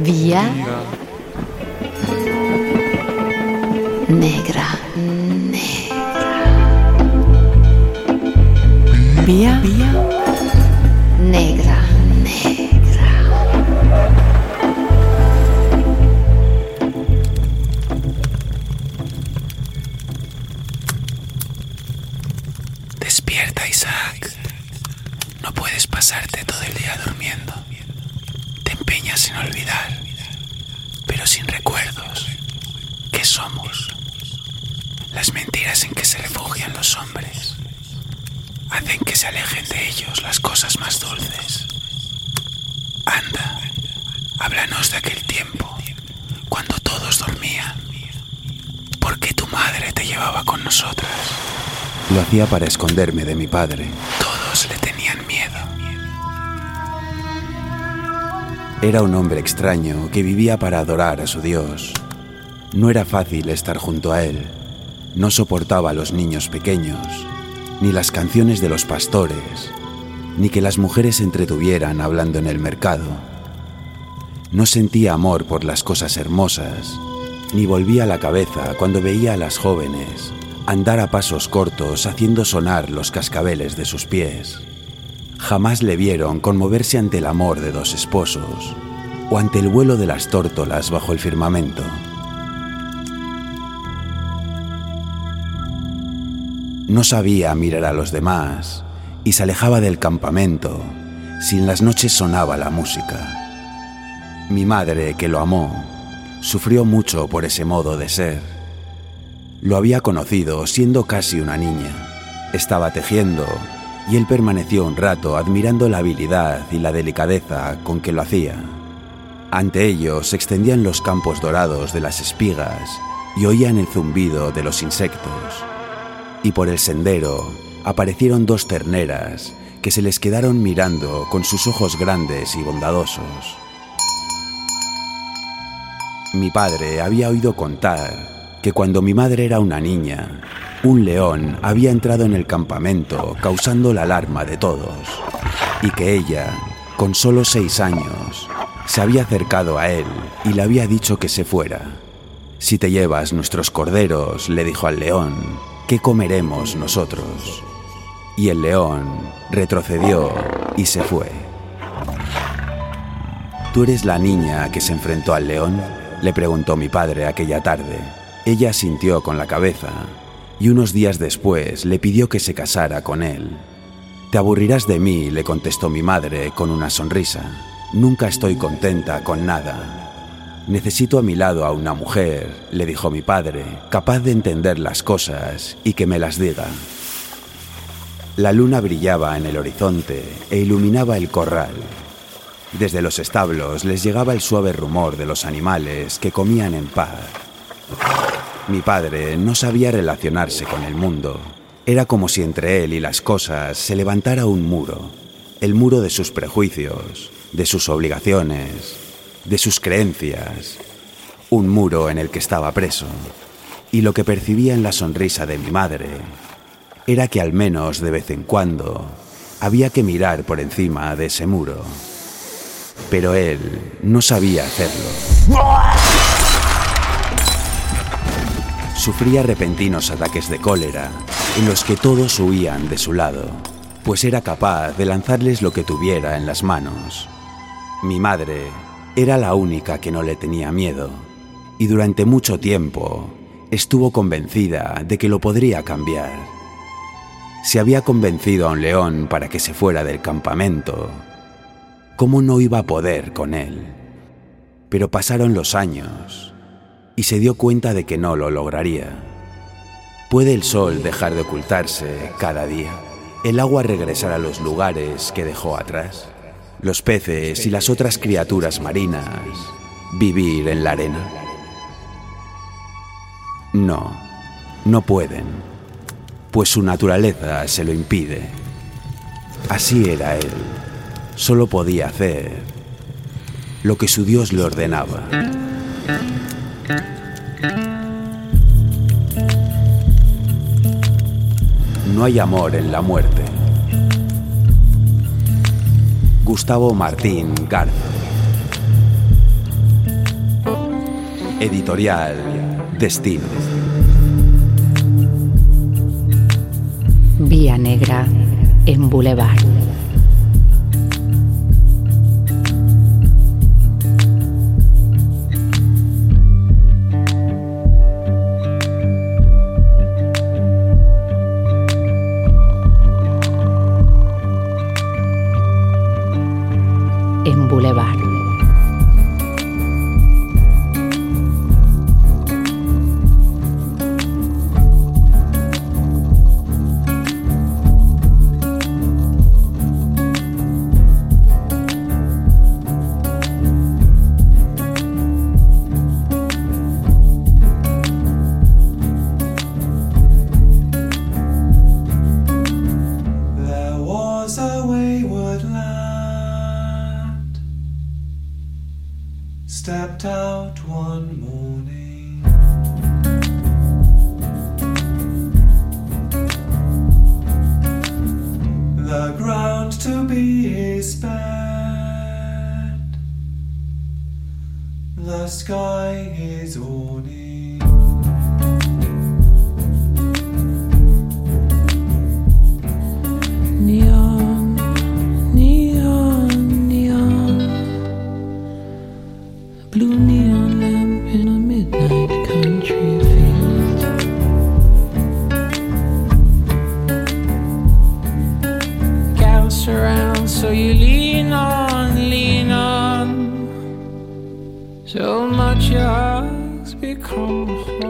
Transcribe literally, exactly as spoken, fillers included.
Vía Negra. Vía, vía Negra. Negra. Despierta, Isaac. No puedes pasarte todo el día durmiendo. Te empeñas en olvidar, pero sin recuerdos. ¿Qué somos? Las mentiras en que se refugian los hombres hacen que se alejen de ellos las cosas más dulces. Anda, háblanos de aquel tiempo, cuando todos dormían. ¿Por qué tu madre te llevaba con nosotras? Lo hacía para esconderme de mi padre. Todos le tenían miedo. Era un hombre extraño que vivía para adorar a su Dios. No era fácil estar junto a él. No soportaba a los niños pequeños, ni las canciones de los pastores, ni que las mujeres se entretuvieran hablando en el mercado. No sentía amor por las cosas hermosas, ni volvía la cabeza cuando veía a las jóvenes andar a pasos cortos haciendo sonar los cascabeles de sus pies. Jamás le vieron conmoverse ante el amor de dos esposos o ante el vuelo de las tórtolas bajo el firmamento. No sabía mirar a los demás y se alejaba del campamento si en las noches sonaba la música. Mi madre, que lo amó, sufrió mucho por ese modo de ser. Lo había conocido siendo casi una niña. Estaba tejiendo y él permaneció un rato admirando la habilidad y la delicadeza con que lo hacía. Ante ellos se extendían los campos dorados de las espigas y oían el zumbido de los insectos. Y por el sendero aparecieron dos terneras que se les quedaron mirando con sus ojos grandes y bondadosos. Mi padre había oído contar que cuando mi madre era una niña, un león había entrado en el campamento causando la alarma de todos, y que ella, con solo seis años, se había acercado a él y le había dicho que se fuera. «Si te llevas nuestros corderos», le dijo al león, «¿qué comeremos nosotros?». Y el león retrocedió y se fue. «¿Tú eres la niña que se enfrentó al león?», le preguntó mi padre aquella tarde. Ella asintió con la cabeza y unos días después le pidió que se casara con él. «Te aburrirás de mí», le contestó mi madre con una sonrisa. «Nunca estoy contenta con nada». «Necesito a mi lado a una mujer», le dijo mi padre, «capaz de entender las cosas y que me las diga». La luna brillaba en el horizonte e iluminaba el corral. Desde los establos les llegaba el suave rumor de los animales que comían en paz. Mi padre no sabía relacionarse con el mundo. Era como si entre él y las cosas se levantara un muro, el muro de sus prejuicios, de sus obligaciones, de sus creencias, un muro en el que estaba preso. Y lo que percibía en la sonrisa de mi madre era que al menos de vez en cuando había que mirar por encima de ese muro. Pero él no sabía hacerlo. Sufría repentinos ataques de cólera en los que todos huían de su lado, pues era capaz de lanzarles lo que tuviera en las manos. Mi madre era la única que no le tenía miedo, y durante mucho tiempo estuvo convencida de que lo podría cambiar. Si había convencido a un león para que se fuera del campamento, ¿cómo no iba a poder con él? Pero pasaron los años y se dio cuenta de que no lo lograría. ¿Puede el sol dejar de ocultarse cada día? ¿El agua regresar a los lugares que dejó atrás? ¿Los peces y las otras criaturas marinas vivir en la arena? No, no pueden, pues su naturaleza se lo impide. Así era él, solo podía hacer lo que su Dios le ordenaba. No hay amor en la muerte. Gustavo Martín Garza. Editorial Destino. Vía Negra en Boulevard. En Boulevard. Stepped out one morning, the ground to be his bed, the sky his awning. Neon, neon, neon, blue neon lamp in a midnight country field. Gas around, so you lean on, lean on. So much your hugs become